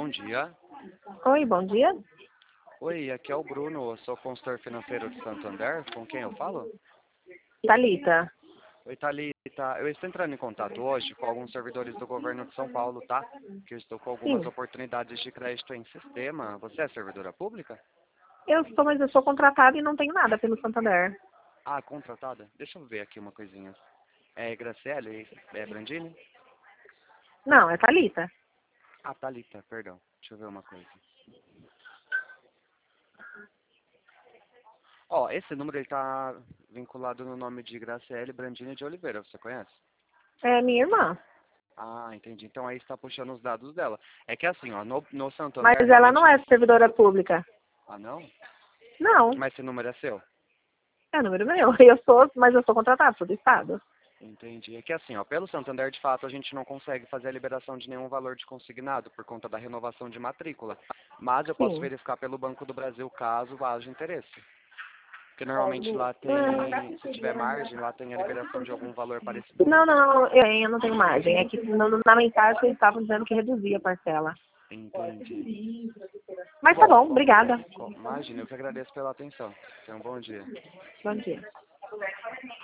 bom dia. Oi, bom dia. Oi, aqui é o Bruno, eu sou consultor financeiro de Santander. Com quem eu falo? Thalita. Oi, Thalita. Eu estou entrando em contato hoje com alguns servidores do governo de São Paulo, tá? Que eu estou com algumas Sim, oportunidades de crédito em sistema. Você é servidora pública? mas eu sou contratada e não tenho nada pelo Santander. Ah, contratada? Deixa eu ver aqui uma coisinha. É Graciele? É Brandini? Não, é Thalita. Ah, Thalita, perdão. Deixa eu ver uma coisa. Ó, esse número ele tá vinculado no nome de Graciele Brandini de Oliveira, você conhece? É minha irmã. Ah, entendi. Então aí está puxando os dados dela. É que assim, ó, no Mas Santander ela não realmente... é servidora pública. Ah, não? Não, Mas esse número é seu? é número meu. Mas eu sou contratada, sou do Estado. Entendi. É que assim, ó, pelo Santander, de fato, a gente não consegue fazer a liberação de nenhum valor de consignado por conta da renovação de matrícula. Mas eu posso Sim. verificar pelo Banco do Brasil caso haja interesse. Porque normalmente lá tem, se tiver margem, lá tem a liberação de algum valor parecido com Não, isso. não, eu não tenho margem. É que na mensagem eles estavam dizendo que reduzia a parcela. Entendi. Mas tá Bom, bom, obrigada. imagina, eu que agradeço pela atenção. Tenha um bom dia. Bom dia.